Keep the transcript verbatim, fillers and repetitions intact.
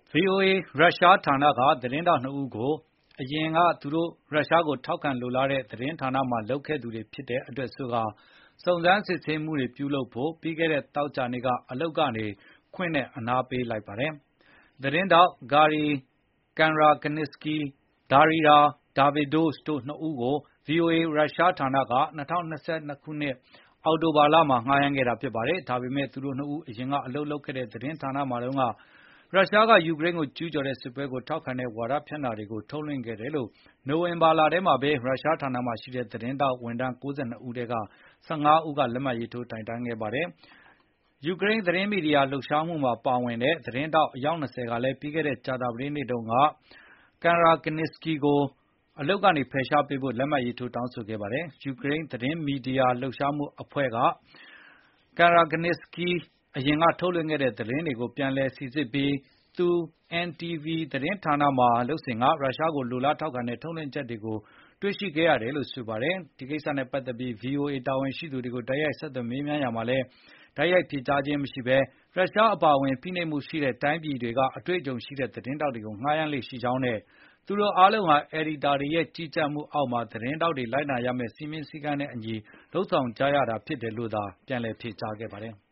ဗွီအိုအေ ရုရှားဌာနက သတင်းထောက်နှစ်ဦးကို အရင်ကသူတို့ရုရှားကိုထောက်ခံလိုလားတဲ့ သတင်းဌာနမှာလုပ်ခဲ့သူတွေဖြစ်တဲ့အတွက်ဆိုကာ စုံစမ်းစစ်ဆေးမှုတွေပြုလုပ်ဖို့ ပြီးခဲ့တဲ့သောကြာနေ့က အလုပ်ကနေခွင့်နဲ့အနားပေးလိုက်ပါတယ်။ သတင်းထောက် Gary Karaganitsky၊ Darya Davidovich တို့နှစ်ဦးကို ဗွီအိုအေ ရုရှားဌာနက ၂၀၂၂ ခုနှစ် အောက်တိုဘာလမှာ ငှားရမ်းခဲ့တာဖြစ်ပါတယ်။ ဒါပေမဲ့ သူတို့နှစ်ဦး အရင်ကအလုပ်လုပ်ခဲ့တဲ့ သတင်းဌာနမှာတုန်းက ရုရှားက ယူကရိန်းကိုကျူးကျော်တဲ့စစ်ပွဲကိုထောက်ခံတဲ့ ဝါဒဖြန့်တာတွေကို ထုတ်လွှင့်ခဲ့တယ်လို့ နိုဝင်ဘာလထဲမှာပဲ ရုရှားဌာနမှာရှိတဲ့ သတင်းထောက်ဝန်ထမ်း ၉၂ ဦးထဲက ၁၅ ဦးက လက်မှတ်ရေးထိုးတိုင်တန်းခဲ့ပါတယ်။ ယူကရိန်းသတင်းမီဒီယာလှုပ်ရှားမှုမှာပါဝင်တဲ့ သတင်းထောက် အယောက် ၂၀ ကလည်း ပြီးခဲ့တဲ့ ကြာသပတေးနေ့တုန်းက Karaganitsky ကို အလုပ်ကနေဖယ်ရှားပေးဖို့ လက်မှတ်ရေးထိုးတောင်းဆိုခဲ့ပါတယ်။ ယူကရိန်းသတင်းမီဒီယာလှုပ်ရှားမှုအဖွဲ့က Karaganitsky အရင်ကထုတ်လွှင့်ခဲ့တဲ့ သတင်းတွေကို ပြန်လည်စိစစ်ပြီး သူ အင်န်တီဗီ သတင်းဌာနမှာလုပ်စဉ်က ရုရှားကိုလိုလားထောက်ခံတဲ့ ထုတ်လွှင့်ချက်တွေကို တွေ့ရှိခဲ့ရတယ်လို့ဆိုပါတယ်။ ဒီကိစ္စနဲ့ပတ်သက်ပြီး ဗွီအိုအေတာဝန်ရှိသူတွေကို တိုက်ရိုက်ဆက်သွယ်မေးမြန်းရာမှာလည်း တိုက်ရိုက်ဖြေကြားခြင်းမရှိဘဲ ရုရှားအပါအဝင် ဖိနှိပ်မှုရှိတဲ့တိုင်းပြည်တွေက အတွေ့အကြုံရှိတဲ့ သတင်းထောက်တွေကို ငှားရမ်းလေ့ရှိကြောင်းနဲ့ သူတို့အားလုံးဟာ အယ်ဒီတာတွေရဲ့ကြီးကြပ်မှုအောက်မှာ သတင်းထောက်တွေလိုက်နာရမယ့် စည်းမျဉ်းစည်းကမ်းနဲ့အညီ လုပ်ဆောင်ကြရတာဖြစ်တယ်လို့သာ ပြန်လည်ဖြေကြားခဲ့ပါတယ်။